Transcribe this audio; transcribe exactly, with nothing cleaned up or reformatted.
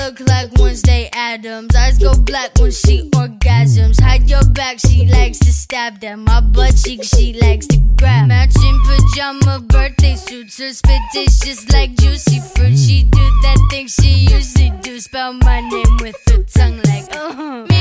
look like Wednesday Addams. Eyes go black when she orgasms. Hide your back, she likes to stab them. My butt cheek, she likes to grab. Matching pajama birthday suits. Her spit tastes just like juicy fruit. She do that thing she usually do. Spell my name with her tongue like uh-huh.